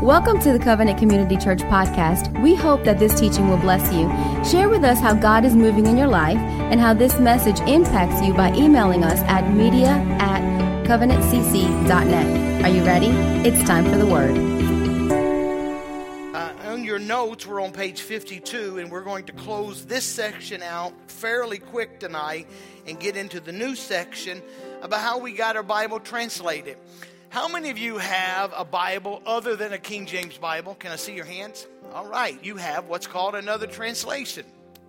Welcome to the Covenant Community Church podcast. We hope that this teaching will bless you. Share with us how God is moving in your life and how this message impacts you by emailing us at media@covenantcc.net. Are you ready? It's time for the word. On your notes, we're on page 52, and we're going to close this section out fairly quick tonight and get into the new section about how we got our Bible translated. How many of you have a Bible other than a King James Bible? Can I see your hands? All right, you have what's called another translation.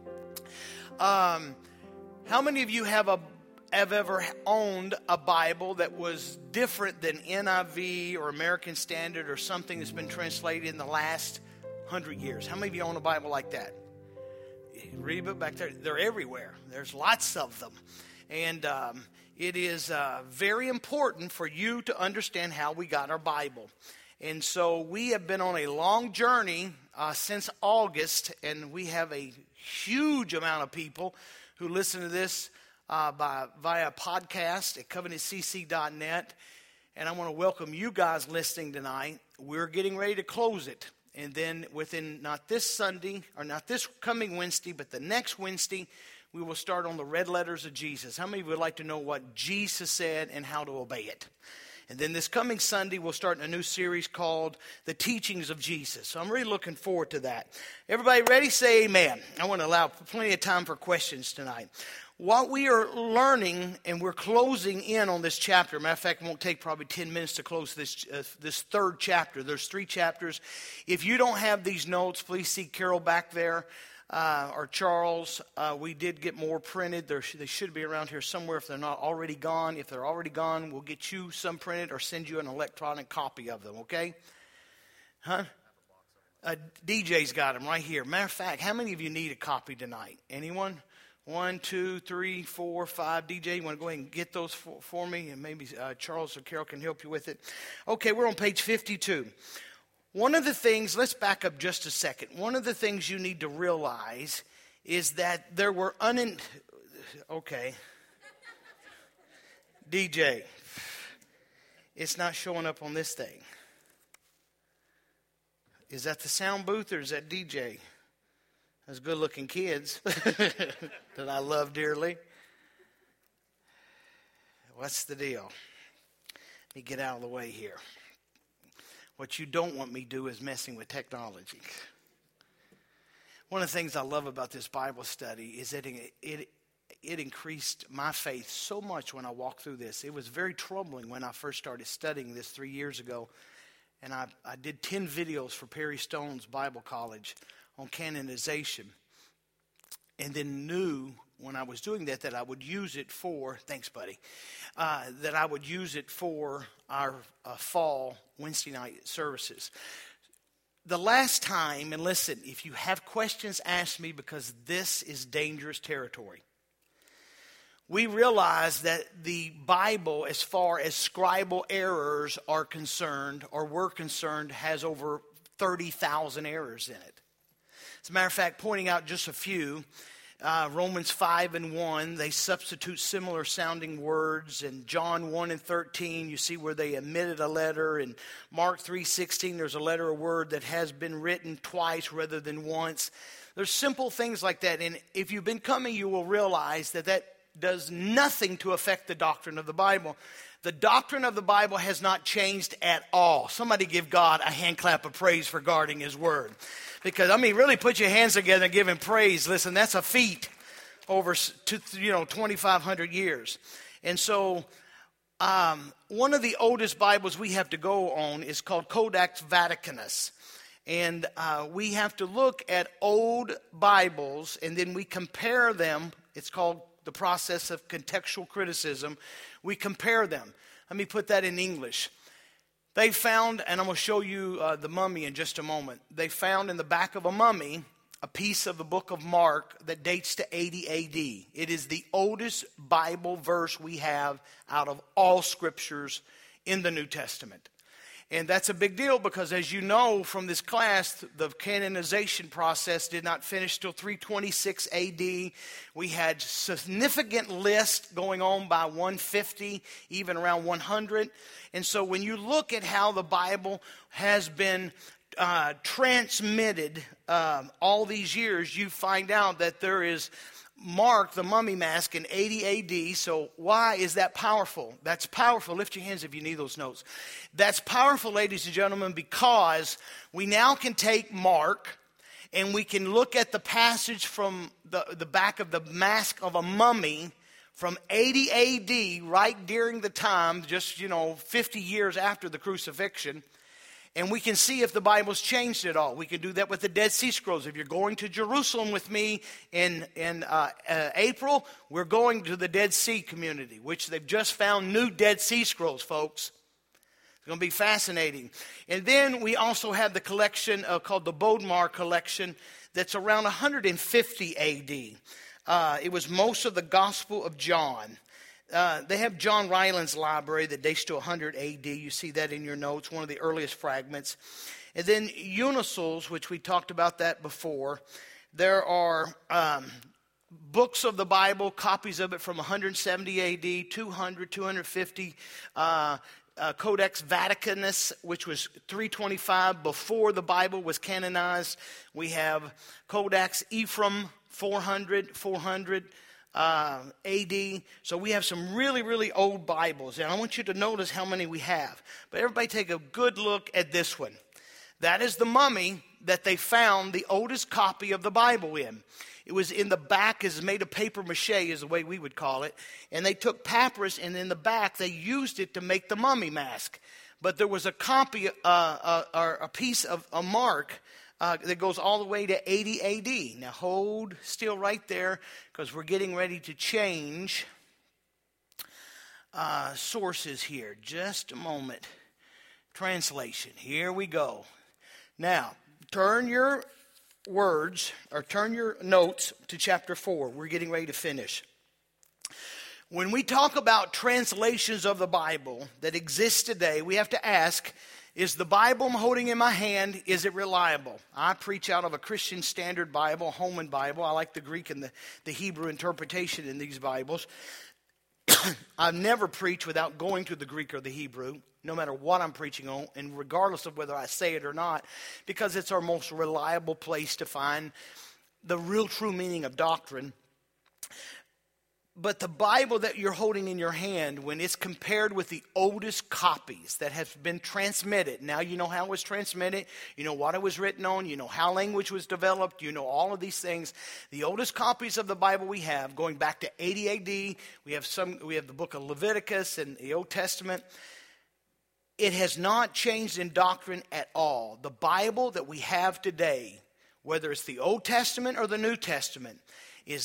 How many of you have ever owned a Bible that was different than NIV or American Standard or something that's been translated in the last 100 years? How many of you own a Bible like that? Read it back there. They're everywhere. There's lots of them. And it is very important for you to understand how we got our Bible. And so we have been on a long journey since August, and we have a huge amount of people who listen to this via podcast at covenantcc.net. And I want to welcome you guys listening tonight. We're getting ready to close it. And then within not this Sunday, or not this coming Wednesday, but the next Wednesday, we will start on the red letters of Jesus. How many of you would like to know what Jesus said and how to obey it? And then this coming Sunday, we'll start a new series called The Teachings of Jesus. So I'm really looking forward to that. Everybody ready? Say amen. I want to allow plenty of time for questions tonight. What we are learning, and we're closing in on this chapter. Matter of fact, it won't take probably 10 minutes to close this third chapter. There's 3 chapters. If you don't have these notes, please see Carol back there. Or Charles, we did get more printed. They should be around here somewhere if they're not already gone. If they're already gone, we'll get you some printed or send you an electronic copy of them, okay? Huh? DJ's got them right here. Matter of fact, how many of you need a copy tonight? Anyone? 1, 2, 3, 4, 5. DJ, you want to go ahead and get those for me? And maybe Charles or Carol can help you with it. Okay, we're on page 52. One of the things, let's back up just a second. One of the things you need to realize is that there were okay. DJ, it's not showing up on this thing. Is that the sound booth or is that DJ? Those good-looking kids that I love dearly. What's the deal? Let me get out of the way here. What you don't want me to do is messing with technology. One of the things I love about this Bible study is that it increased my faith so much when I walked through this. It was very troubling when I first started studying this 3 years ago. And I did 10 videos for Perry Stone's Bible College on canonization. And then knew when I was doing that I would use it for, thanks buddy, that I would use it for our fall Wednesday night services. The last time, and listen, if you have questions, ask me because this is dangerous territory. We realize that the Bible, as far as scribal errors are concerned, or were concerned, has over 30,000 errors in it. As a matter of fact, pointing out just a few, Romans 5:1, they substitute similar sounding words. And John 1:13, you see where they omitted a letter. And Mark 3:16, there's a letter or word that has been written twice rather than once. There's simple things like that. And if you've been coming, you will realize that does nothing to affect the doctrine of the Bible. The doctrine of the Bible has not changed at all. Somebody give God a hand clap of praise for guarding His Word. Because, really put your hands together and give Him praise. Listen, that's a feat over 2,500 years. And so, one of the oldest Bibles we have to go on is called Codex Vaticanus. And we have to look at old Bibles and then we compare them. It's called the process of contextual criticism. We compare them. Let me put that in English. They found, and I'm going to show you the mummy in just a moment. They found in the back of a mummy a piece of the book of Mark that dates to 80 AD. It is the oldest Bible verse we have out of all scriptures in the New Testament. And that's a big deal because, as you know from this class, the canonization process did not finish till 326 A.D. We had significant lists going on by 150, even around 100. And so when you look at how the Bible has been transmitted all these years, you find out that there is Mark, the mummy mask, in 80 A.D. So why is that powerful? That's powerful. Lift your hands if you need those notes. That's powerful, ladies and gentlemen, because we now can take Mark and we can look at the passage from the back of the mask of a mummy from 80 A.D., right during the time, just, 50 years after the crucifixion. And we can see if the Bible's changed at all. We can do that with the Dead Sea Scrolls. If you're going to Jerusalem with me in April, we're going to the Dead Sea community, which they've just found new Dead Sea Scrolls, folks. It's going to be fascinating. And then we also have the collection called the Bodmer collection that's around 150 A.D. It was most of the Gospel of John. They have John Ryland's library that dates to 100 A.D. You see that in your notes, one of the earliest fragments. And then uncials, which we talked about that before. There are books of the Bible, copies of it from 170 A.D., 200, 250, Codex Vaticanus, which was 325 before the Bible was canonized. We have Codex Ephraim, 400 A.D. So we have some really, really old Bibles. And I want you to notice how many we have. But everybody take a good look at this one. That is the mummy that they found the oldest copy of the Bible in. It was in the back, is made of paper mache is the way we would call it. And they took papyrus, and in the back they used it to make the mummy mask. But there was a copy, or a piece of a mark that goes all the way to 80 A.D. Now hold still right there because we're getting ready to change sources here. Just a moment. Translation. Here we go. Now, turn your words or turn your notes to chapter 4. We're getting ready to finish. When we talk about translations of the Bible that exist today, we have to ask, is the Bible I'm holding in my hand, is it reliable? I preach out of a Christian Standard Bible, Holman Bible. I like the Greek and the Hebrew interpretation in these Bibles. I've never preached without going to the Greek or the Hebrew, no matter what I'm preaching on, and regardless of whether I say it or not, because it's our most reliable place to find the real true meaning of doctrine. But the Bible that you're holding in your hand, when it's compared with the oldest copies that have been transmitted, now you know how it was transmitted, you know what it was written on, you know how language was developed, you know all of these things. The oldest copies of the Bible we have, going back to 80 A.D., we have the book of Leviticus and the Old Testament. It has not changed in doctrine at all. The Bible that we have today, whether it's the Old Testament or the New Testament, is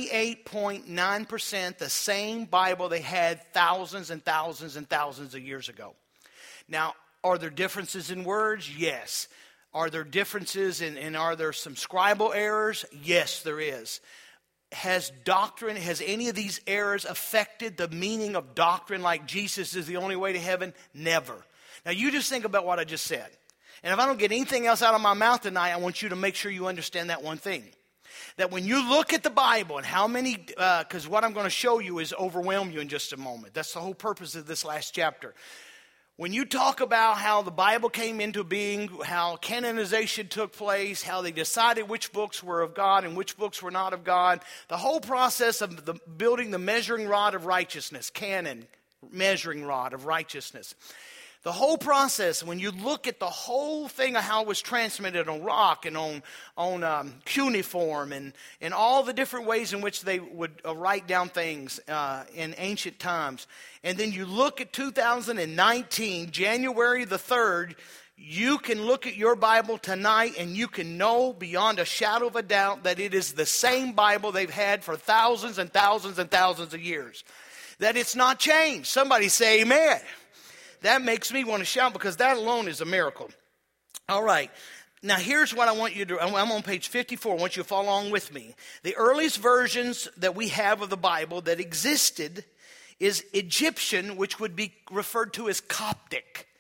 98.9% the same Bible they had thousands and thousands and thousands of years ago. Now, are there differences in words? Yes. Are there differences and are there some scribal errors? Yes, there is. Has any of these errors affected the meaning of doctrine like Jesus is the only way to heaven? Never. Now, you just think about what I just said. And if I don't get anything else out of my mouth tonight, I want you to make sure you understand that one thing. That when you look at the Bible and how many, because what I'm going to show you is overwhelm you in just a moment. That's the whole purpose of this last chapter. When you talk about how the Bible came into being, how canonization took place, how they decided which books were of God and which books were not of God, the whole process of building the measuring rod of righteousness, canon, measuring rod of righteousness. The whole process, when you look at the whole thing of how it was transmitted on rock and on cuneiform and all the different ways in which they would write down things in ancient times, and then you look at 2019, January the 3rd, you can look at your Bible tonight and you can know beyond a shadow of a doubt that it is the same Bible they've had for thousands and thousands and thousands of years. That it's not changed. Somebody say amen. That makes me want to shout because that alone is a miracle. All right. Now, here's what I want you to do. I'm on page 54. I want you to follow along with me. The earliest versions that we have of the Bible that existed is Egyptian, which would be referred to as Coptic.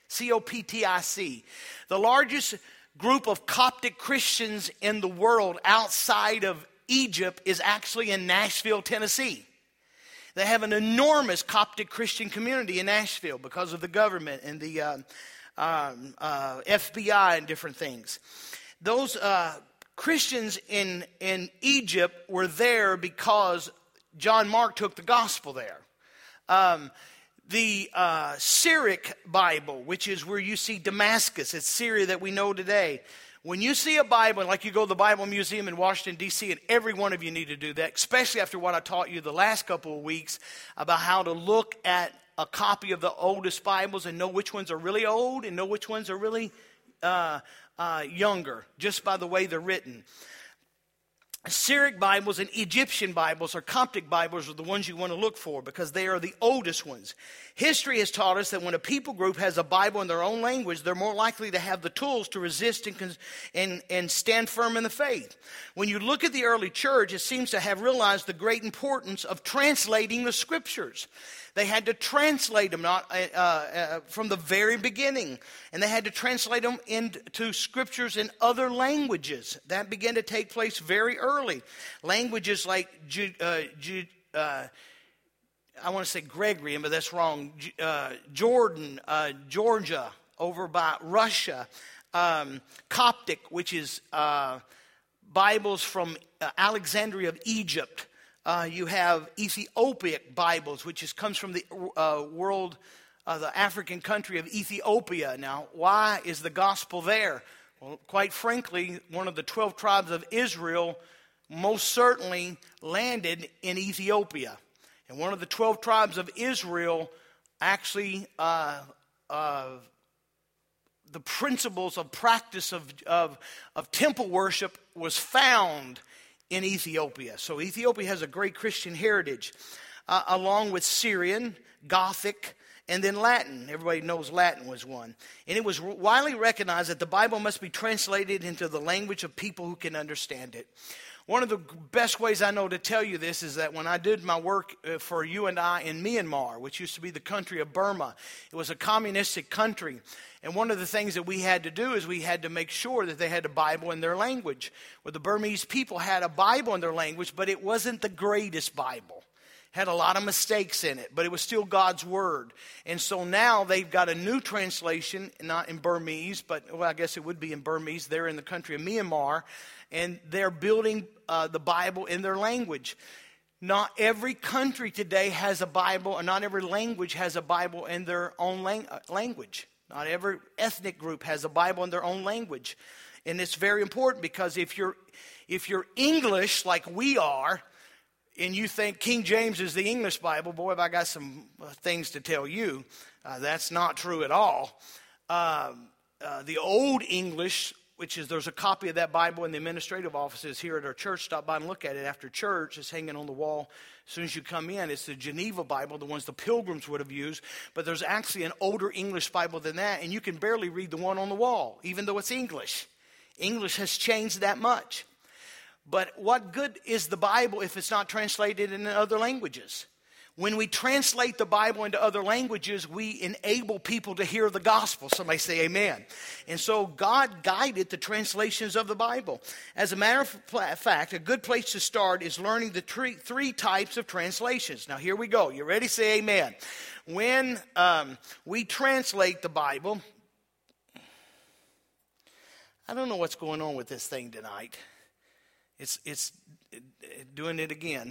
C-O-P-T-I-C. The largest group of Coptic Christians in the world outside of Egypt is actually in Nashville, Tennessee. They have an enormous Coptic Christian community in Nashville because of the government and the FBI and different things. Those Christians in Egypt were there because John Mark took the gospel there. The Syriac Bible, which is where you see Damascus, it's Syria that we know today. When you see a Bible, like you go to the Bible Museum in Washington, D.C., and every one of you need to do that, especially after what I taught you the last couple of weeks about how to look at a copy of the oldest Bibles and know which ones are really old and know which ones are really younger, just by the way they're written. Syriac Bibles and Egyptian Bibles or Coptic Bibles are the ones you want to look for because they are the oldest ones. History has taught us that when a people group has a Bible in their own language, they're more likely to have the tools to resist and stand firm in the faith. When you look at the early church, it seems to have realized the great importance of translating the scriptures. They had to translate them from the very beginning. And they had to translate them into scriptures in other languages. That began to take place very early. Languages like, I want to say Gregorian, but that's wrong. Jordan, Georgia, over by Russia. Coptic, which is Bibles from Alexandria of Egypt. You have Ethiopic Bibles, which comes from the the African country of Ethiopia. Now, why is the gospel there? Well, quite frankly, one of the 12 tribes of Israel most certainly landed in Ethiopia. And one of the 12 tribes of Israel actually, the principles of practice of temple worship was found in Ethiopia. So Ethiopia has a great Christian heritage, along with Syrian, Gothic, and then Latin. Everybody knows Latin was one. And it was widely recognized that the Bible must be translated into the language of people who can understand it. One of the best ways I know to tell you this is that when I did my work for you and I in Myanmar, which used to be the country of Burma, it was a communistic country. And one of the things that we had to do is we had to make sure that they had a Bible in their language. Well, the Burmese people had a Bible in their language, but it wasn't the greatest Bible. It had a lot of mistakes in it, but it was still God's Word. And so now they've got a new translation, not in Burmese, but well, I guess it would be in Burmese. They're in the country of Myanmar, and they're building the Bible in their language. Not every country today has a Bible, or not every language has a Bible in their own language. Not every ethnic group has a Bible in their own language. And it's very important because if you're English like we are, and you think King James is the English Bible, boy, have I got some things to tell you. That's not true at all. The Old English, which is, there's a copy of that Bible in the administrative offices here at our church. Stop by and look at it after church. It's hanging on the wall as soon as you come in. It's the Geneva Bible, the ones the Pilgrims would have used. But there's actually an older English Bible than that, and you can barely read the one on the wall, even though it's English. English has changed that much. But what good is the Bible if it's not translated in other languages? When we translate the Bible into other languages, we enable people to hear the gospel. Somebody say amen. And so God guided the translations of the Bible. As a matter of fact, a good place to start is learning the three types of translations. Now here we go. You ready? Say amen. When we translate the Bible, I don't know what's going on with this thing tonight. It's doing it again.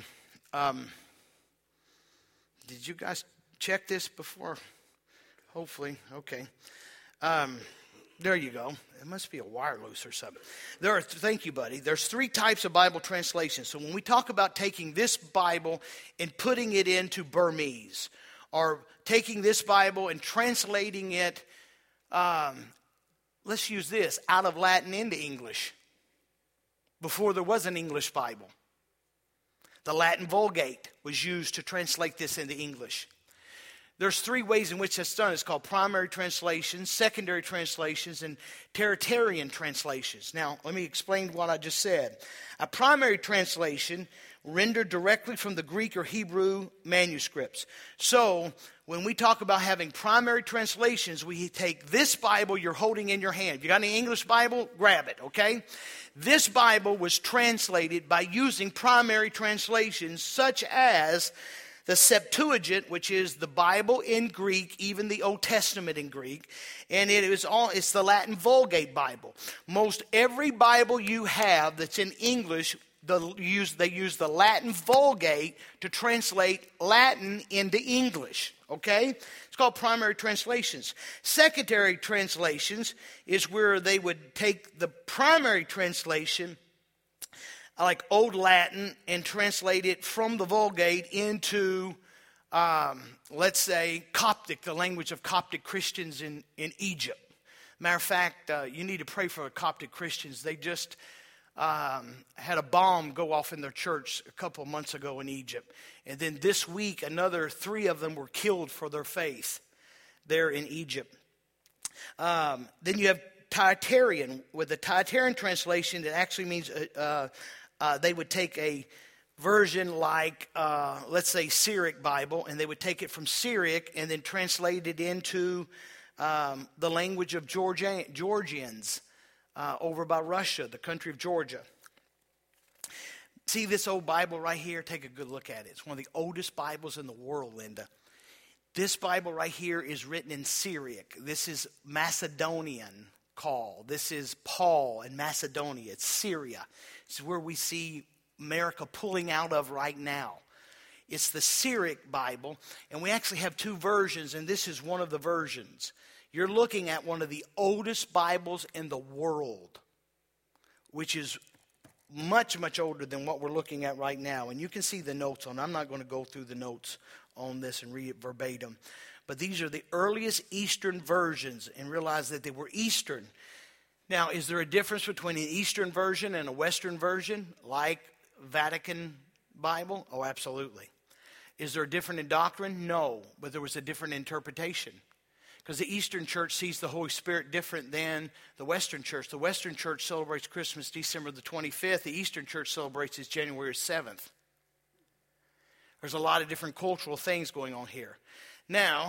Did you guys check this before? Hopefully. Okay. There you go. It must be a wire loose or something. Thank you, buddy. There's three types of Bible translations. So when we talk about taking this Bible and putting it into Burmese, or taking this Bible and translating it, let's use this, out of Latin into English. Before there was an English Bible. The Latin Vulgate was used to translate this into English. There's three ways in which that's done. It's called primary translations, secondary translations, and tertiary translations. Now, let me explain what I just said. A primary translation rendered directly from the Greek or Hebrew manuscripts. So, when we talk about having primary translations, we take this Bible you're holding in your hand. If you got any English Bible, grab it, okay? This Bible was translated by using primary translations such as the Septuagint, which is the Bible in Greek, even the Old Testament in Greek, and it's the Latin Vulgate Bible. Most every Bible you have that's in English, they use the Latin Vulgate to translate Latin into English, okay? It's called primary translations. Secondary translations is where they would take the primary translation, like Old Latin, and translate it from the Vulgate into, let's say, Coptic, the language of Coptic Christians in Egypt. Matter of fact, you need to pray for the Coptic Christians. They just had a bomb go off in their church a couple of months ago in Egypt. And then this week, another 3 of them were killed for their faith there in Egypt. Then you have Trinitarian. With the Trinitarian translation, it actually means they would take a version like, let's say, Syriac Bible, and they would take it from Syriac and then translate it into the language of Georgians over by Russia, the country of Georgia. See this old Bible right here? Take a good look at it. It's one of the oldest Bibles in the world, Linda. This Bible right here is written in Syriac. This is Macedonian call. This is Paul in Macedonia. It's Syria. This is where we see America pulling out of right now. It's the Syriac Bible, and we actually have 2 versions, and this is one of the versions. You're looking at one of the oldest Bibles in the world, which is much, much older than what we're looking at right now. And you can see the notes on it. I'm not going to go through the notes on this and read it verbatim. But these are the earliest Eastern versions, and realize that they were Eastern. Now, is there a difference between an Eastern version and a Western version, like Vatican Bible? Oh, absolutely. Is there a difference in doctrine? No, but there was a different interpretation. Because the Eastern Church sees the Holy Spirit different than the Western Church. The Western Church celebrates Christmas December the 25th. The Eastern Church celebrates it January 7th. There's a lot of different cultural things going on here. Now,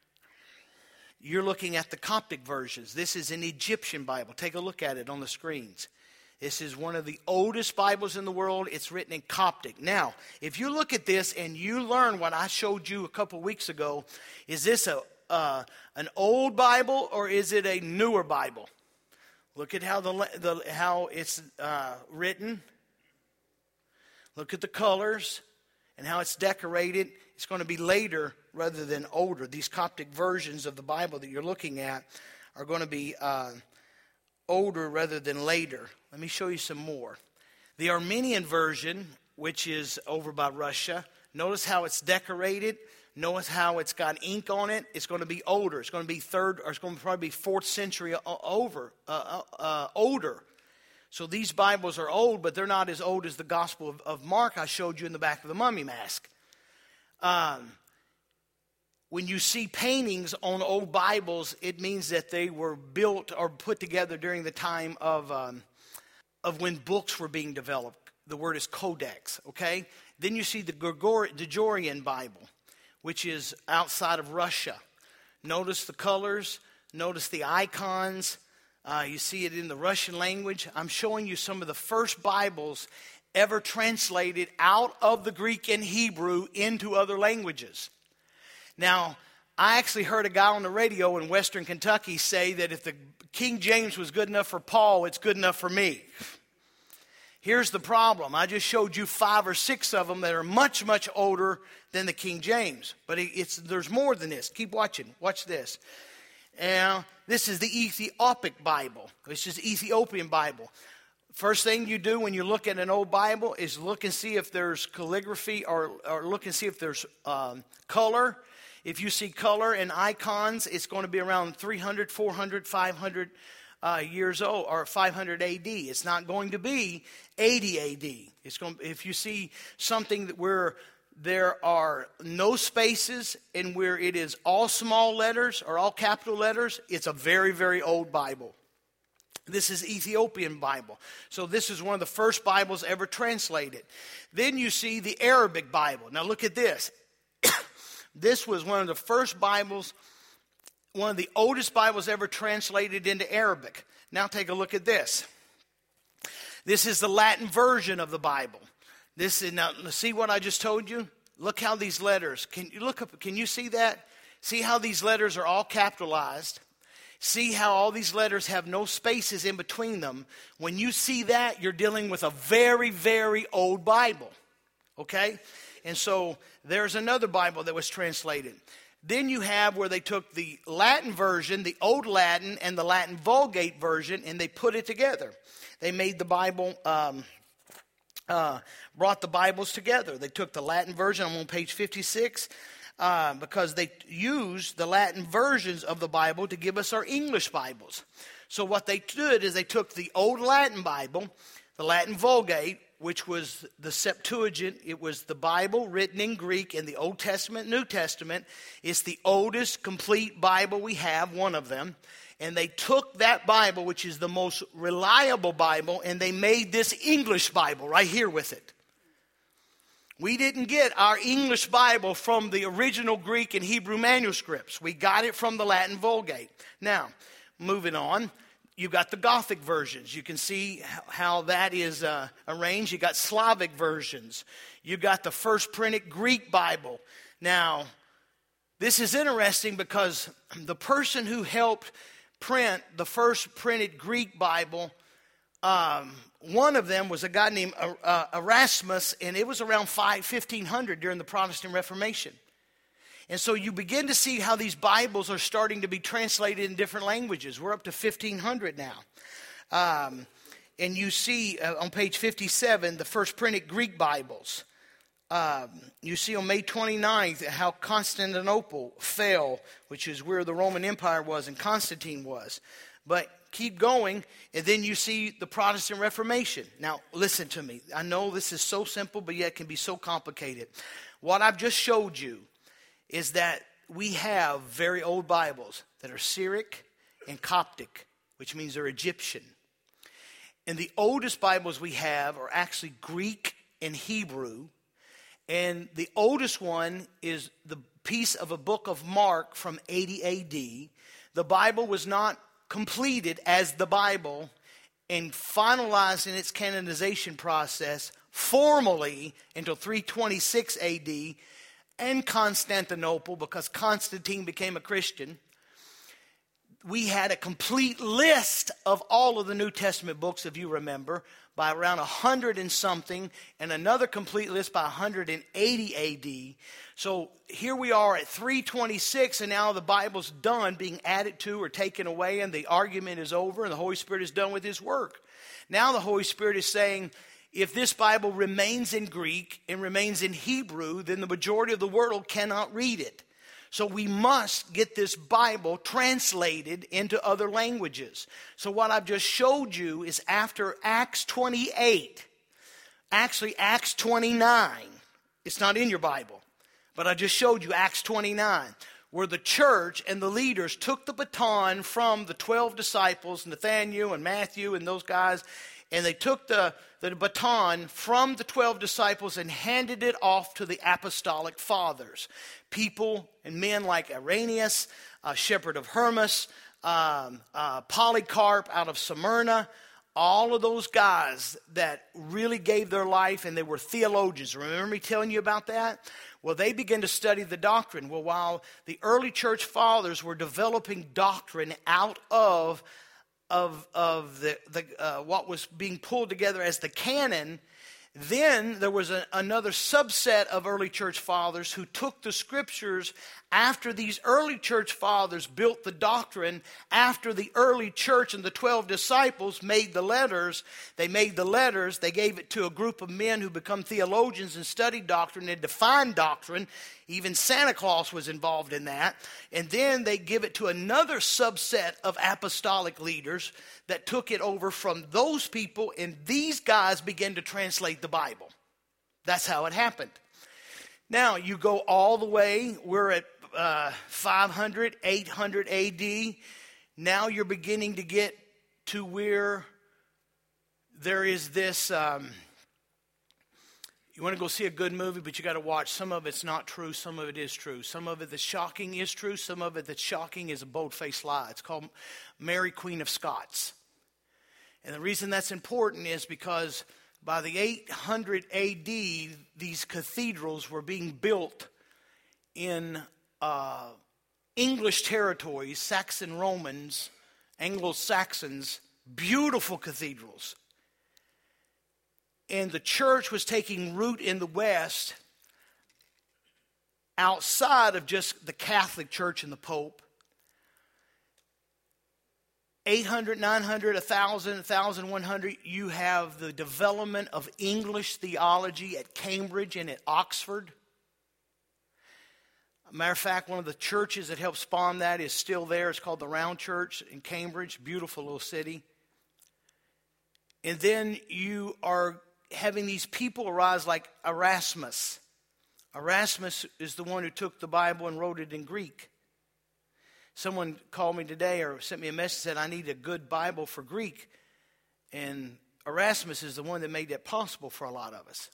you're looking at the Coptic versions. This is an Egyptian Bible. Take a look at it on the screens. This is one of the oldest Bibles in the world. It's written in Coptic. Now, if you look at this and you learn what I showed you a couple weeks ago, is this an old Bible or is it a newer Bible? Look at how it's written. Look at the colors and how it's decorated. It's going to be later rather than older. These Coptic versions of the Bible that you're looking at are going to be older rather than later. Let me show you some more. The Armenian version, which is over by Russia, notice how it's decorated. Notice how it's got ink on it. It's going to be older. It's going to be probably 4th century older. So these Bibles are old, but they're not as old as the Gospel of Mark I showed you in the back of the mummy mask. When you see paintings on old Bibles, it means that they were built or put together during the time of when books were being developed. The word is codex, okay? Then you see the Gregorian Bible, which is outside of Russia. Notice the colors. Notice the icons. You see it in the Russian language. I'm showing you some of the first Bibles ever translated out of the Greek and Hebrew into other languages. Now, I actually heard a guy on the radio in Western Kentucky say that if the King James was good enough for Paul, it's good enough for me. Here's the problem. I just showed you 5 or 6 of them that are much, much older than the King James. But there's more than this. Keep watching. Watch this. Now, this is the Ethiopic Bible. This is the Ethiopian Bible. First thing you do when you look at an old Bible is look and see if there's calligraphy or look and see if there's color. If you see color and icons, it's going to be around 300, 400, 500 years old, or 500 AD. It's not going to be 80 AD. If you see something where there are no spaces and where it is all small letters or all capital letters, it's a very, very old Bible. This is Ethiopian Bible. So this is one of the first Bibles ever translated. Then you see the Arabic Bible. Now look at this. This was one of the first Bibles, one of the oldest Bibles ever translated into Arabic. Now take a look at this. This is the Latin version of the Bible. This is, now see what I just told you? Look how these letters, can you look up, can you see that? See how these letters are all capitalized? See how all these letters have no spaces in between them? When you see that, you're dealing with a very, very old Bible. Okay? And so there's another Bible that was translated. Then you have where they took the Latin version, the Old Latin, and the Latin Vulgate version, and they put it together. They made the Bible, brought the Bibles together. They took the Latin version, I'm on page 56, because they used the Latin versions of the Bible to give us our English Bibles. So what they did is they took the Old Latin Bible, the Latin Vulgate, which was the Septuagint. It was the Bible written in Greek in the Old Testament, New Testament. It's the oldest complete Bible we have, one of them. And they took that Bible, which is the most reliable Bible, and they made this English Bible right here with it. We didn't get our English Bible from the original Greek and Hebrew manuscripts. We got it from the Latin Vulgate. Now, moving on, you've got the Gothic versions. You can see how that is arranged. You've got Slavic versions. You've got the first printed Greek Bible. Now, this is interesting because the person who helped print the first printed Greek Bible, one of them was a guy named Erasmus, and it was around 1500 during the Protestant Reformation. And so you begin to see how these Bibles are starting to be translated in different languages. We're up to 1500 now. And you see on page 57 the first printed Greek Bibles. You see on May 29th how Constantinople fell, which is where the Roman Empire was and Constantine was. But keep going, and then you see the Protestant Reformation. Now, listen to me. I know this is so simple, but yet it can be so complicated. What I've just showed you is that we have very old Bibles that are Syriac and Coptic, which means they're Egyptian. And the oldest Bibles we have are actually Greek and Hebrew. And the oldest one is the piece of a book of Mark from 80 A.D. The Bible was not completed as the Bible and finalized in its canonization process formally until 326 A.D. and Constantinople, because Constantine became a Christian. We had a complete list of all of the New Testament books, if you remember, by around 100 and something, and another complete list by 180 A.D. So here we are at 326, and now the Bible's done being added to or taken away, and the argument is over, and the Holy Spirit is done with His work. Now the Holy Spirit is saying, if this Bible remains in Greek and remains in Hebrew, then the majority of the world cannot read it. So we must get this Bible translated into other languages. So what I've just showed you is after Acts 28, actually Acts 29. It's not in your Bible, but I just showed you Acts 29, where the church and the leaders took the baton from the 12 disciples, Nathaniel and Matthew and those guys, and they took the baton from the 12 disciples and handed it off to the apostolic fathers. People and men like Irenaeus, shepherd of Hermas, Polycarp out of Smyrna, all of those guys that really gave their life, and they were theologians. Remember me telling you about that? Well, they began to study the doctrine. Well, while the early church fathers were developing doctrine out of what was being pulled together as the canon, then there was another subset of early church fathers who took the scriptures after these early church fathers built the doctrine, after the early church and the 12 disciples made the letters. They gave it to a group of men who become theologians and studied doctrine and defined doctrine. Even Santa Claus was involved in that. And then they give it to another subset of apostolic leaders that took it over from those people, and these guys began to translate the Bible. That's how it happened. Now, you go all the way, we're at 500, 800 AD. Now you're beginning to get to where there is this, you want to go see a good movie, but you got to watch. Some of it's not true, some of it is true. Some of it that's shocking is true, some of it that's shocking is a bold-faced lie. It's called Mary, Queen of Scots. And the reason that's important is because by the 800 AD, these cathedrals were being built in English territories, Saxon Romans, Anglo-Saxons, beautiful cathedrals. And the church was taking root in the West outside of just the Catholic Church and the Pope. 800, 900, 1,000, 1,100, you have the development of English theology at Cambridge and at Oxford. Matter of fact, one of the churches that helped spawn that is still there. It's called the Round Church in Cambridge, beautiful little city. And then you are having these people arise like Erasmus. Erasmus is the one who took the Bible and wrote it in Greek. Someone called me today or sent me a message and said, I need a good Bible for Greek. And Erasmus is the one that made that possible for a lot of us.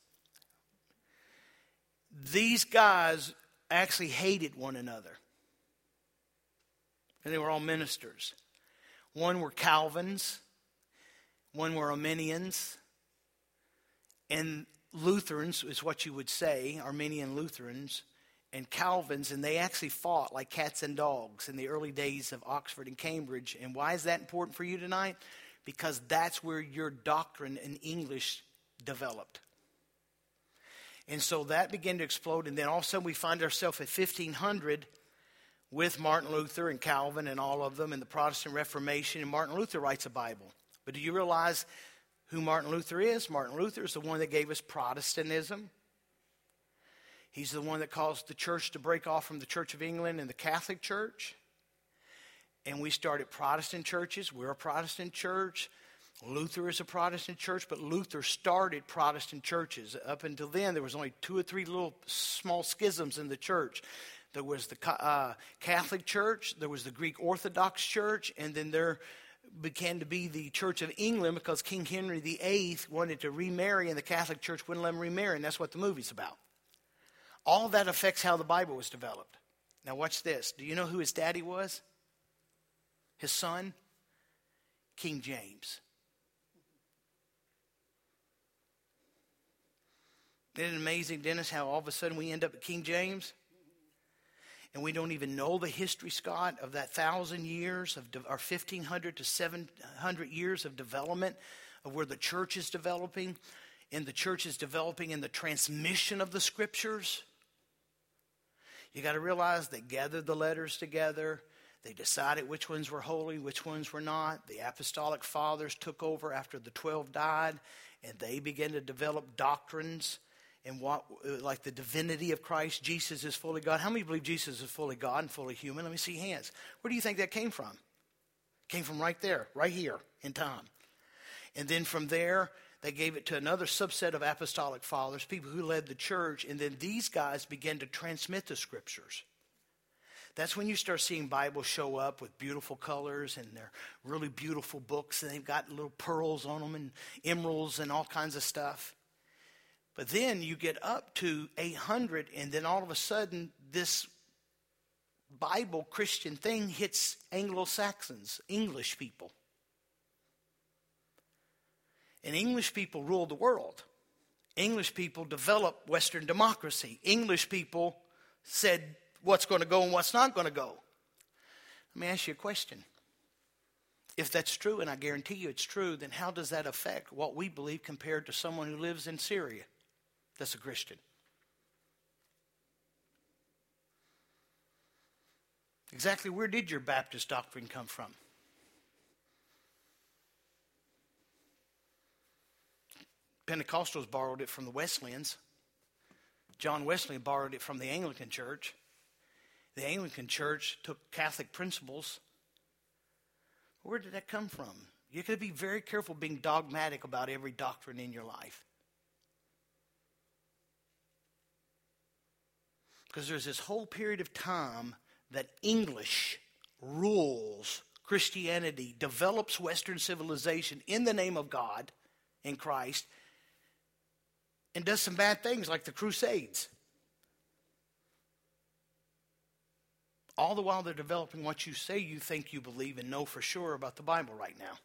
These guys actually hated one another. And they were all ministers. One were Calvins. One were Arminians. And Lutherans is what you would say, Arminian Lutherans. And Calvins, and they actually fought like cats and dogs in the early days of Oxford and Cambridge. And why is that important for you tonight? Because that's where your doctrine in English developed. And so that began to explode, and then all of a sudden we find ourselves at 1500 with Martin Luther and Calvin and all of them and the Protestant Reformation, and Martin Luther writes a Bible. But do you realize who Martin Luther is? Martin Luther is the one that gave us Protestantism. He's the one that caused the church to break off from the Church of England and the Catholic Church. And we started Protestant churches. We're a Protestant church. Luther is a Protestant church, but Luther started Protestant churches. Up until then, there was only 2 or 3 little small schisms in the church. There was the Catholic Church, there was the Greek Orthodox Church, and then there began to be the Church of England because King Henry VIII wanted to remarry, and the Catholic Church wouldn't let him remarry, and that's what the movie's about. All that affects how the Bible was developed. Now watch this. Do you know who his daddy was? His son? King James. Isn't it amazing, Dennis, how all of a sudden we end up at King James? And we don't even know the history, Scott, of that 1,000 years, or 1,500 to 700 years of development of where the church is developing. And the church is developing in the transmission of the scriptures. You got to realize they gathered the letters together. They decided which ones were holy, which ones were not. The apostolic fathers took over after the 12 died, and they began to develop doctrines and what, like the divinity of Christ. Jesus is fully God. How many believe Jesus is fully God and fully human? Let me see hands. Where do you think that came from? It came from right there, right here in time. And then from there, they gave it to another subset of apostolic fathers, people who led the church, and then these guys began to transmit the scriptures. That's when you start seeing Bibles show up with beautiful colors, and they're really beautiful books, and they've got little pearls on them and emeralds and all kinds of stuff. But then you get up to 800, and then all of a sudden this Bible Christian thing hits Anglo-Saxons, English people. And English people ruled the world. English people developed Western democracy. English people said what's going to go and what's not going to go. Let me ask you a question. If that's true, and I guarantee you it's true, then how does that affect what we believe compared to someone who lives in Syria that's a Christian? Exactly where did your Baptist doctrine come from? Pentecostals borrowed it from the Wesleyans. John Wesley borrowed it from the Anglican Church. The Anglican Church took Catholic principles. Where did that come from? You got to be very careful being dogmatic about every doctrine in your life. Because there's this whole period of time that English rules Christianity, develops Western civilization in the name of God and Christ, and does some bad things like the Crusades. All the while they're developing what you say you think you believe and know for sure about the Bible right now.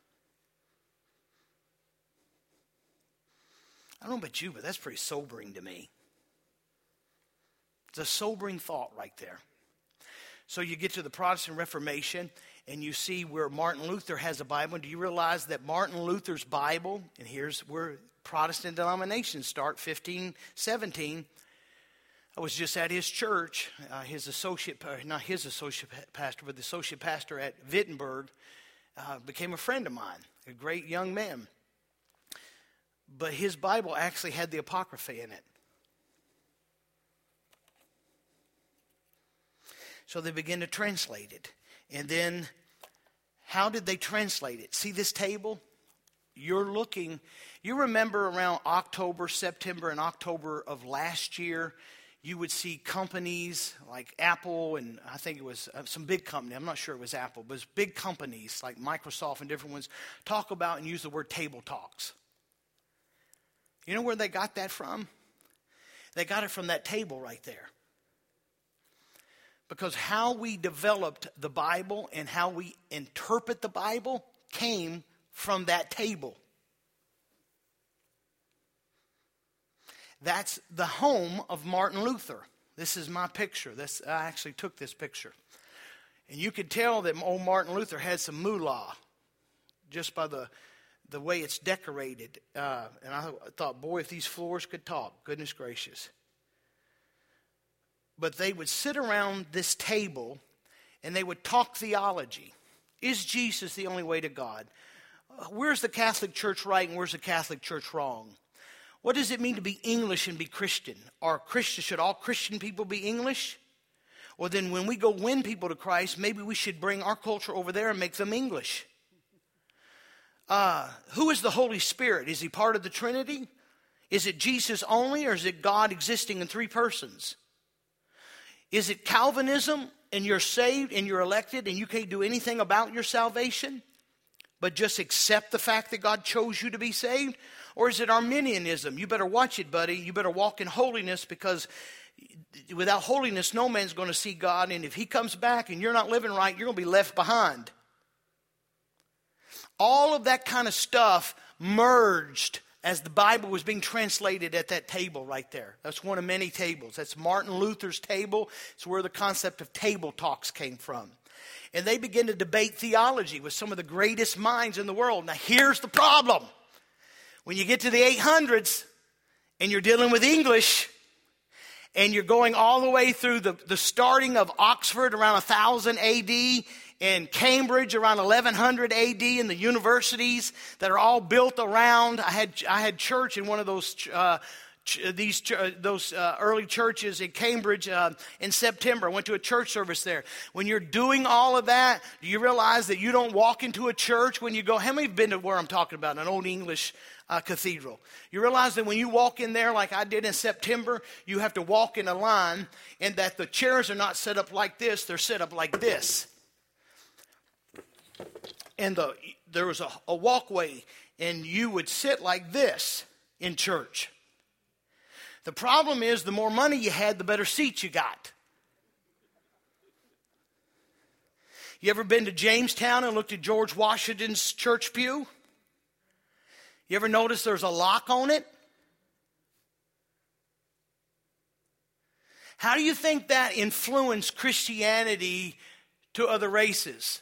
I don't know about you, but that's pretty sobering to me. It's a sobering thought right there. So you get to the Protestant Reformation, and you see where Martin Luther has a Bible. And do you realize that Martin Luther's Bible, and here's where Protestant denominations start, 1517. I was just at his church. His associate, not his associate pastor, but the associate pastor at Wittenberg became a friend of mine, a great young man. But his Bible actually had the Apocrypha in it. So they began to translate it. And then, how did they translate it? See this table? You remember around October, September, and October of last year, you would see companies like Apple, and I think it was some big company. I'm not sure it was Apple, but it was big companies like Microsoft and different ones talk about and use the word table talks. You know where they got that from? They got it from that table right there. Because how we developed the Bible and how we interpret the Bible came from that table. That's the home of Martin Luther. This is my picture. I actually took this picture. And you could tell that old Martin Luther had some moolah just by the way it's decorated. And I thought, boy, if these floors could talk, goodness gracious. But they would sit around this table and they would talk theology. Is Jesus the only way to God? Where's the Catholic Church right and where's the Catholic Church wrong? What does it mean to be English and be Christian? Should all Christian people be English? Well, then when we go win people to Christ, maybe we should bring our culture over there and make them English. Who is the Holy Spirit? Is he part of the Trinity? Is it Jesus only, or is it God existing in three persons? Is it Calvinism and you're saved and you're elected and you can't do anything about your salvation, but just accept the fact that God chose you to be saved? Or is it Arminianism? You better watch it, buddy. You better walk in holiness, because without holiness, no man's going to see God. And if he comes back and you're not living right, you're going to be left behind. All of that kind of stuff merged as the Bible was being translated at that table right there. That's one of many tables. That's Martin Luther's table. It's where the concept of table talks came from. And they began to debate theology with some of the greatest minds in the world. Now here's the problem. When you get to the 800s and you're dealing with English and you're going all the way through the starting of Oxford around 1000 AD and Cambridge around 1100 AD, and the universities that are all built around. I had church in one of those early churches in Cambridge in September. I went to a church service there. When you're doing all of that, do you realize that you don't walk into a church when you go? How many have been to where I'm talking about, an old English cathedral? You realize that when you walk in there like I did in September, you have to walk in a line, and that the chairs are not set up like this, they're set up like this. And there was a walkway, and you would sit like this in church. The problem is, the more money you had, the better seats you got. You ever been to Jamestown and looked at George Washington's church pew? You ever notice there's a lock on it? How do you think that influenced Christianity to other races?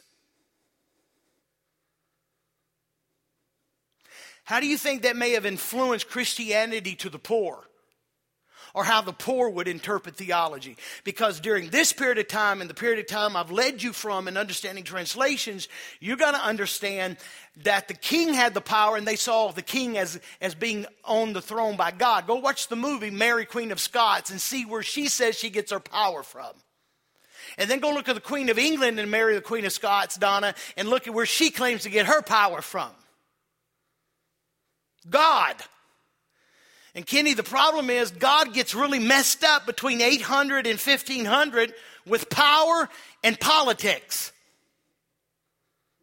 How do you think that may have influenced Christianity to the poor? Or how the poor would interpret theology? Because during this period of time and the period of time I've led you from in understanding translations, you got to understand that the king had the power, and they saw the king as being on the throne by God. Go watch the movie Mary, Queen of Scots, and see where she says she gets her power from. And then go look at the Queen of England and Mary, the Queen of Scots, Donna, and look at where she claims to get her power from. God. And Kenny, the problem is God gets really messed up between 800 and 1500 with power and politics.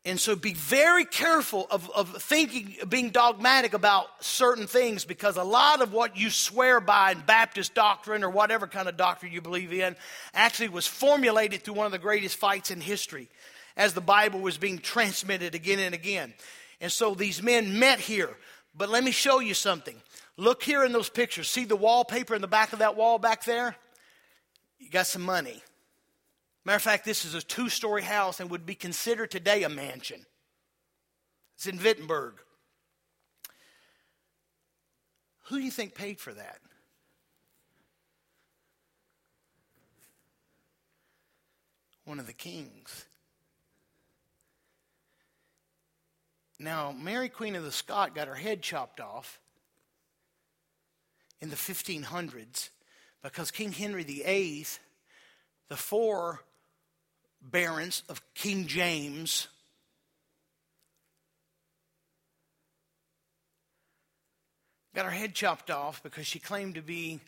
And so be very careful of thinking, being dogmatic about certain things, because a lot of what you swear by in Baptist doctrine or whatever kind of doctrine you believe in actually was formulated through one of the greatest fights in history as the Bible was being transmitted again and again. And so these men met here. But let me show you something. Look here in those pictures. See the wallpaper in the back of that wall back there? You got some money. Matter of fact, this is a 2-story house and would be considered today a mansion. It's in Wittenberg. Who do you think paid for that? One of the kings. Now, Mary Queen of the Scots got her head chopped off in the 1500s because King Henry VIII, the 4 barons of King James, got her head chopped off because she claimed to be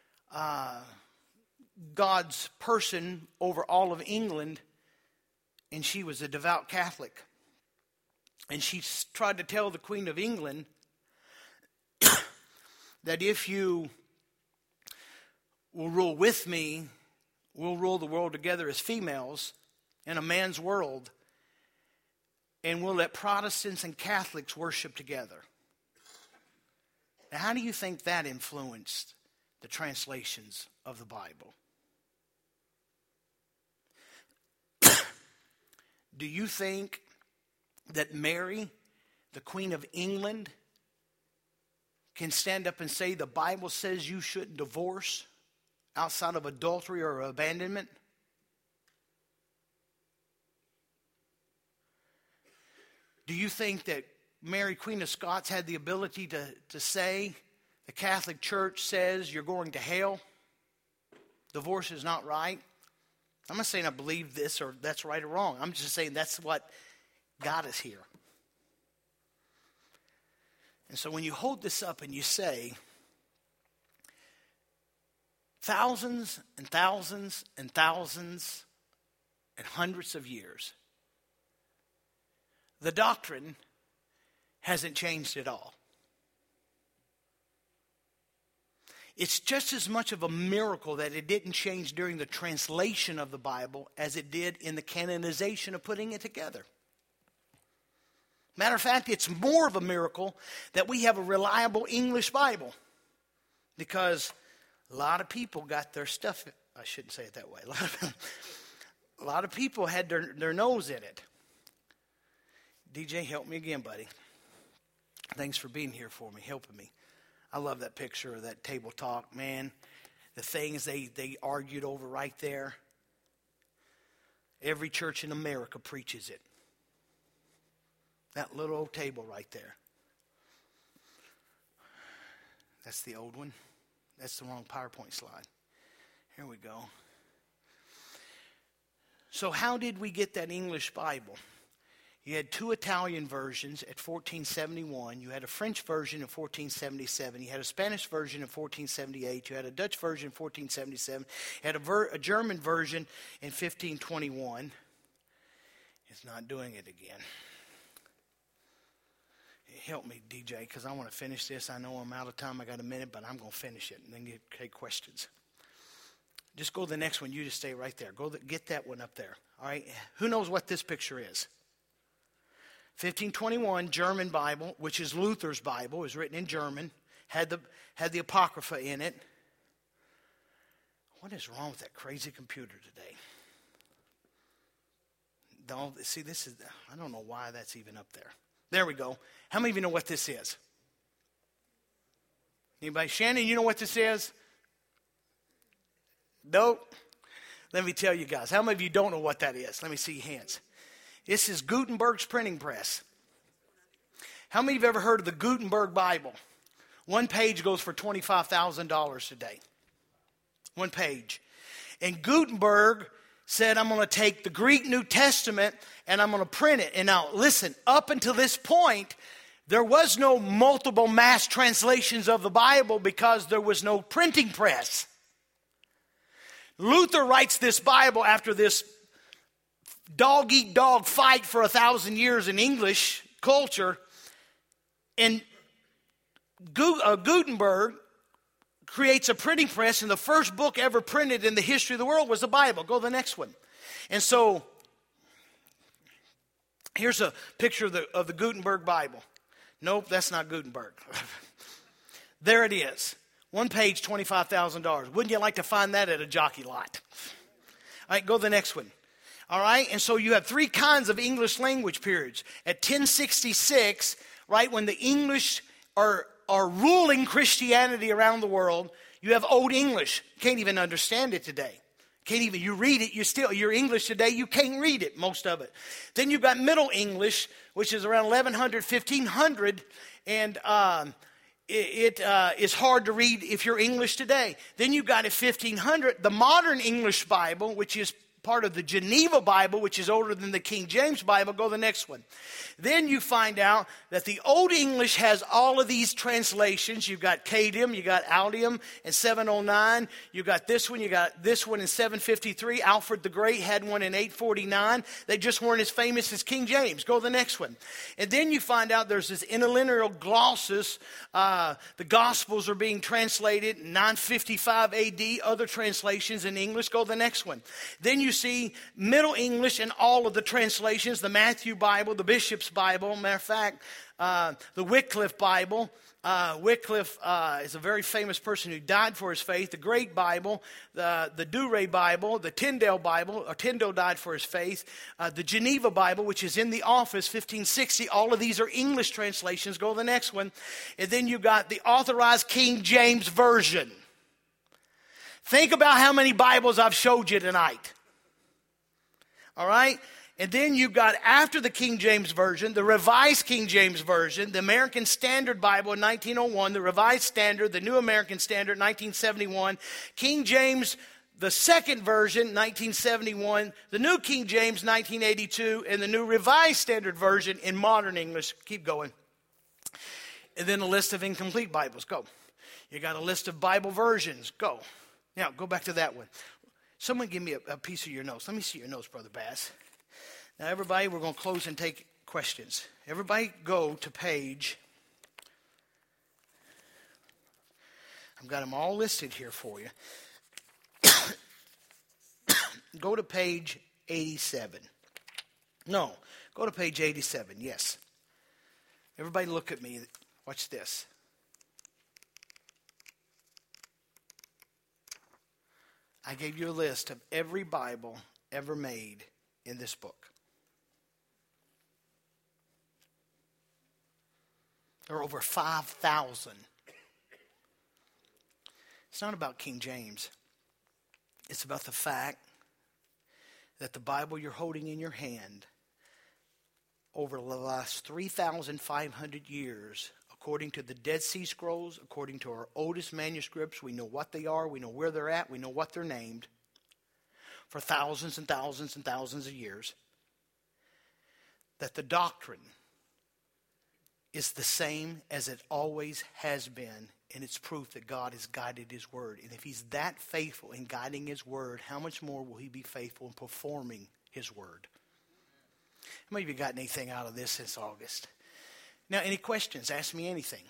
God's person over all of England, and she was a devout Catholic. And she tried to tell the Queen of England that if you will rule with me, we'll rule the world together as females in a man's world, and we'll let Protestants and Catholics worship together. Now, how do you think that influenced the translations of the Bible? Do you think that Mary, the Queen of England, can stand up and say the Bible says you shouldn't divorce outside of adultery or abandonment? Do you think that Mary, Queen of Scots, had the ability to say the Catholic Church says you're going to hell? Divorce is not right. I'm not saying I believe this or that's right or wrong. I'm just saying that's what got us here. And so when you hold this up and you say, thousands and thousands and thousands and hundreds of years, the doctrine hasn't changed at all. It's just as much of a miracle that it didn't change during the translation of the Bible as it did in the canonization of putting it together. Matter of fact, it's more of a miracle that we have a reliable English Bible, because a lot of people got their stuff, I shouldn't say it that way, a lot of people had their nose in it. DJ, help me again, buddy. Thanks for being here for me, helping me. I love that picture of that table talk, man. The things they argued over right there. Every church in America preaches it. That little old table right there. That's the old one. That's the wrong PowerPoint slide. Here we go. So how did we get that English Bible? You had 2 Italian versions at 1471. You had a French version in 1477. You had a Spanish version in 1478. You had a Dutch version in 1477. You had a German version in 1521. It's not doing it again. Help me, DJ, because I want to finish this. I know I'm out of time. I got a minute, but I'm going to finish it and then take questions. Just go to the next one. You just stay right there. Get that one up there. All right. Who knows what this picture is? 1521 German Bible, which is Luther's Bible, was written in German, had the Apocrypha in it. What is wrong with that crazy computer today? I don't know why that's even up there. There we go. How many of you know what this is? Anybody? Shannon, you know what this is? Nope. Let me tell you guys. How many of you don't know what that is? Let me see your hands. This is Gutenberg's printing press. How many of you have ever heard of the Gutenberg Bible? One page goes for $25,000 today. One page. And Gutenberg said, I'm going to take the Greek New Testament and I'm going to print it. And now listen, up until this point, there was no multiple mass translations of the Bible because there was no printing press. Luther writes this Bible after this dog-eat-dog fight for 1,000 years in English culture. And Gutenberg creates a printing press, and the first book ever printed in the history of the world was the Bible. Go to the next one. And so here's a picture of the Gutenberg Bible. Nope, that's not Gutenberg. There it is. One page, $25,000. Wouldn't you like to find that at a jockey lot? All right, go to the next one. All right, and so you have three kinds of English language periods. At 1066, right, when the English are ruling Christianity around the world, you have Old English. Can't even understand it today. You read it, your English today, you can't read it, most of it. Then you've got Middle English, which is around 1100, 1500, and it is hard to read if you're English today. Then you've got at 1500, the Modern English Bible, which is part of the Geneva Bible, which is older than the King James Bible. Go to the next one. Then you find out that the Old English has all of these translations. You've got Cadium, you got Aldium in 709. You got this one in 753. Alfred the Great had one in 849. They just weren't as famous as King James. Go to the next one. And then you find out there's this interlinear glossus. The Gospels are being translated in 955 AD. Other translations in English. Go to the next one. Then you see Middle English and all of the translations, the Matthew Bible, the Bishop's Bible. Matter of fact, the Wycliffe Bible. Wycliffe is a very famous person who died for his faith. The Great Bible, the Douay Bible, the Tyndale Bible, or Tyndale died for his faith. The Geneva Bible, which is in the office, 1560. All of these are English translations. Go to the next one. And then you got the Authorized King James Version. Think about how many Bibles I've showed you tonight. All right? And then you've got, after the King James Version, the Revised King James Version, the American Standard Bible in 1901, the Revised Standard, the New American Standard, 1971, King James, the Second Version, 1971, the New King James, 1982, and the New Revised Standard Version in Modern English. Keep going. And then a list of incomplete Bibles. Go. You got a list of Bible versions. Go. Now, go back to that one. Someone give me a piece of your notes. Let me see your notes, Brother Bass. Now, everybody, we're going to close and take questions. Everybody go to page. I've got them all listed here for you. Go to page 87. No, go to page 87, yes. Everybody look at me. Watch this. I gave you a list of every Bible ever made in this book. There are over 5,000. It's not about King James. It's about the fact that the Bible you're holding in your hand over the last 3,500 years, according to the Dead Sea Scrolls, according to our oldest manuscripts, we know what they are, we know where they're at, we know what they're named, for thousands and thousands and thousands of years, that the doctrine is the same as it always has been, and it's proof that God has guided His Word. And if He's that faithful in guiding His Word, how much more will He be faithful in performing His Word? How many of you gotten anything out of this since August? Now, any questions? Ask me anything.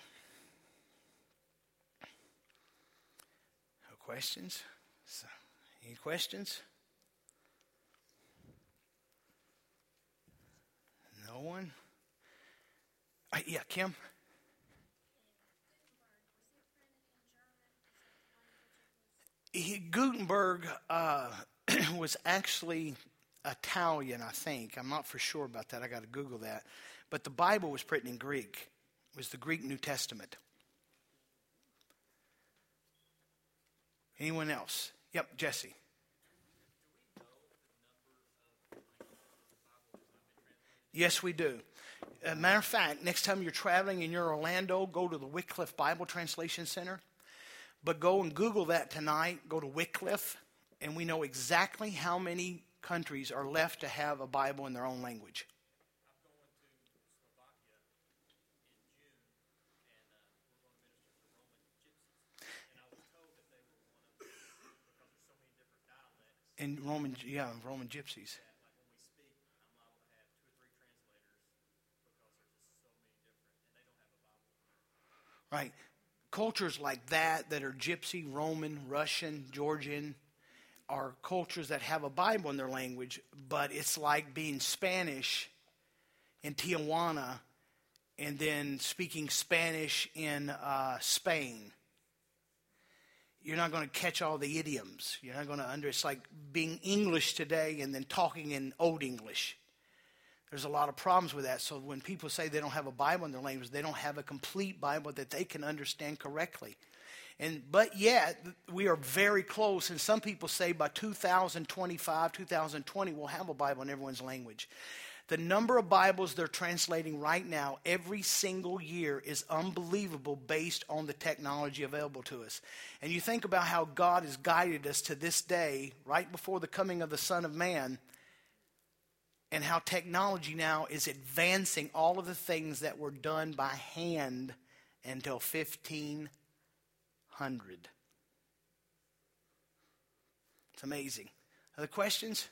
No questions? So, any questions? No one? Yeah, Kim? Gutenberg was actually Italian, I think. I'm not for sure about that. I got to Google that. But the Bible was written in Greek. It was the Greek New Testament. Anyone else? Yep, Jesse. Yes, we do. Matter of fact, next time you're traveling and you're in Orlando, go to the Wycliffe Bible Translation Center. But go and Google that tonight. Go to Wycliffe, and we know exactly how many countries are left to have a Bible in their own language. I'm going to Slovakia in June, and we're going to minister to Roman gypsies. And I was told that they were one of the, because there's so many different dialects. And Roman gypsies. That, like when we speak, right? Cultures like that are Gypsy, Roman, Russian, Georgian, are cultures that have a Bible in their language, but it's like being Spanish in Tijuana and then speaking Spanish in Spain. You're not going to catch all the idioms. You're not going to it's like being English today and then talking in Old English. There's a lot of problems with that. So when people say they don't have a Bible in their language, they don't have a complete Bible that they can understand correctly. But yet, we are very close. And some people say by 2025, 2020, we'll have a Bible in everyone's language. The number of Bibles they're translating right now, every single year, is unbelievable based on the technology available to us. And you think about how God has guided us to this day, right before the coming of the Son of Man, and how technology now is advancing all of the things that were done by hand until 1500. It's amazing. Other questions?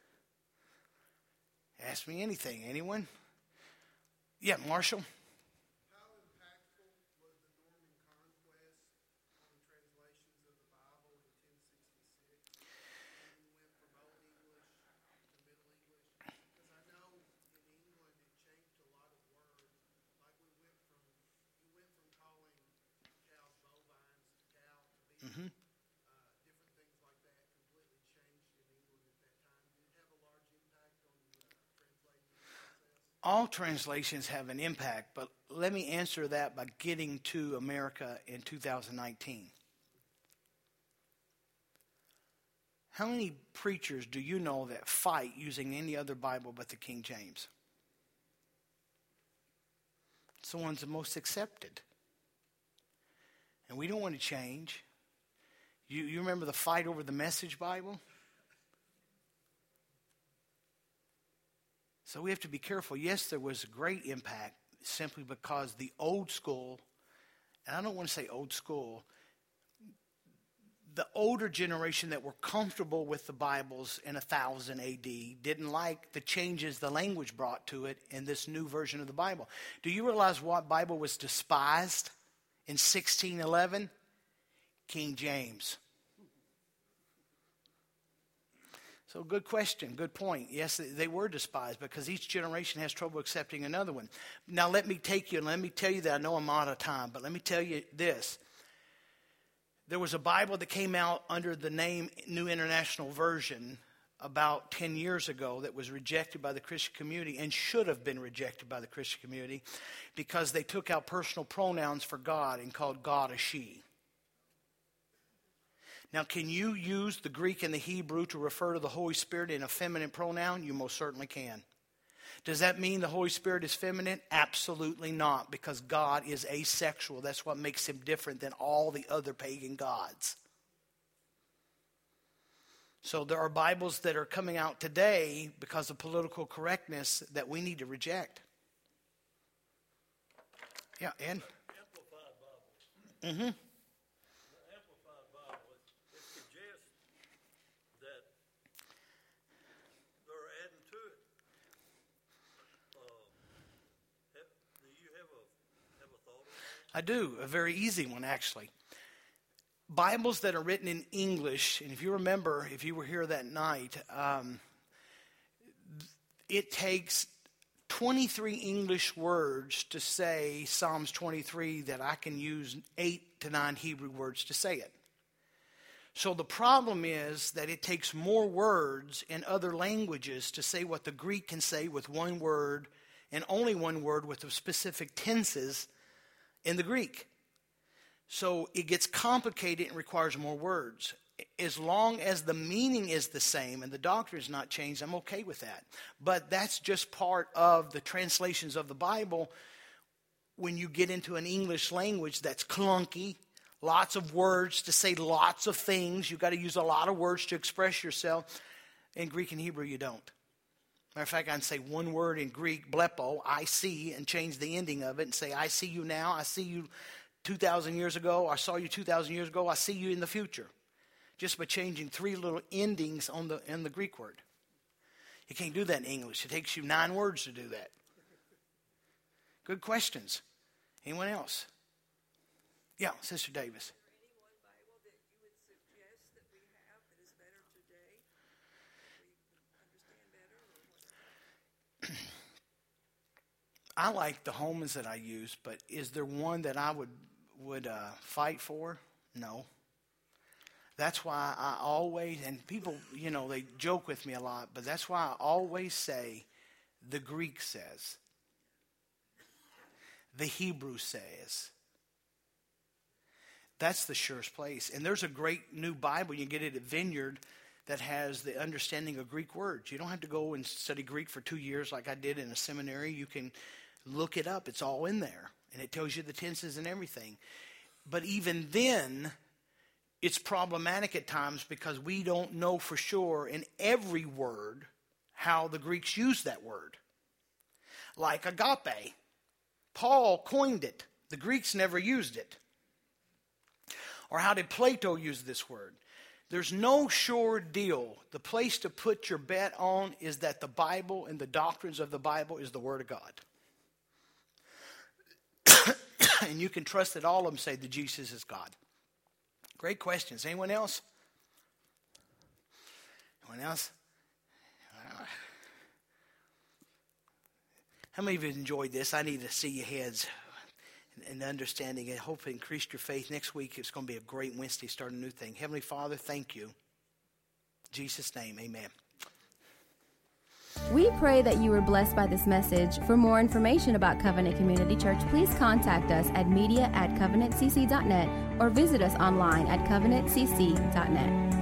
Ask me anything. Anyone? Yeah, Marshall? How impactful was the Norman Conquest on translations of the Bible in 1066? When we went from Old English to Middle English? Because I know in England it changed a lot of words. Like you went from calling cows bovines to cow to beef. Different things like that completely changed in England at that time. Did it have a large impact on translating the process? All translations have an impact, but let me answer that by getting to America in 2019. How many preachers do you know that fight using any other Bible but the King James? It's the one's the most accepted. And we don't want to change. You remember the fight over the Message Bible? So we have to be careful. Yes, there was a great impact simply because the old school, and I don't want to say old school, the older generation that were comfortable with the Bibles in 1000 AD didn't like the changes the language brought to it in this new version of the Bible. Do you realize what Bible was despised in 1611? King James. So good question, good point. Yes, they were despised because each generation has trouble accepting another one. Now let me take you and let me tell you that. I know I'm out of time, but let me tell you this. There was a Bible that came out under the name New International Version about 10 years ago that was rejected by the Christian community and should have been rejected by the Christian community because they took out personal pronouns for God and called God a she. Now, can you use the Greek and the Hebrew to refer to the Holy Spirit in a feminine pronoun? You most certainly can. Does that mean the Holy Spirit is feminine? Absolutely not, because God is asexual. That's what makes him different than all the other pagan gods. So there are Bibles that are coming out today because of political correctness that we need to reject. Yeah, and? Amplified Bible. Mm-hmm. I do, a very easy one actually. Bibles that are written in English, and if you remember, if you were here that night, it takes 23 English words to say Psalms 23 that I can use 8 to 9 Hebrew words to say it. So the problem is that it takes more words in other languages to say what the Greek can say with one word and only one word with the specific tenses in the Greek. So it gets complicated and requires more words. As long as the meaning is the same and the doctrine is not changed, I'm okay with that. But that's just part of the translations of the Bible. When you get into an English language that's clunky, lots of words to say lots of things, you've got to use a lot of words to express yourself. In Greek and Hebrew, you don't. Matter of fact, I can say one word in Greek, blepo, I see, and change the ending of it and say, I see you now, I see you 2,000 years ago, I saw you 2,000 years ago, I see you in the future. Just by changing 3 little endings in the Greek word. You can't do that in English. It takes you 9 words to do that. Good questions. Anyone else? Yeah, Sister Davis. Anyone Bible that you would suggest that we have that is better today? We understand better? I like the Holman's that I use, but is there one that I would fight for? No. That's why I always, and people, they joke with me a lot, but that's why I always say the Greek says, the Hebrew says. That's the surest place. And there's a great new Bible. You can get it at Vineyard that has the understanding of Greek words. You don't have to go and study Greek for 2 years like I did in a seminary. You can look it up. It's all in there. And it tells you the tenses and everything. But even then, it's problematic at times because we don't know for sure in every word how the Greeks use that word. Like agape. Paul coined it. The Greeks never used it. Or how did Plato use this word? There's no sure deal. The place to put your bet on is that the Bible and the doctrines of the Bible is the Word of God. And you can trust that all of them say that Jesus is God. Great questions. Anyone else? Anyone else? How many of you enjoyed this? I need to see your heads and understanding and hope it increased your faith. Next week it's going to be a great Wednesday, start a new thing. Heavenly Father, thank you. In Jesus' name, amen. We pray that you were blessed by this message. For more information about Covenant Community Church, please contact us at media@covenantcc.net or visit us online at covenantcc.net.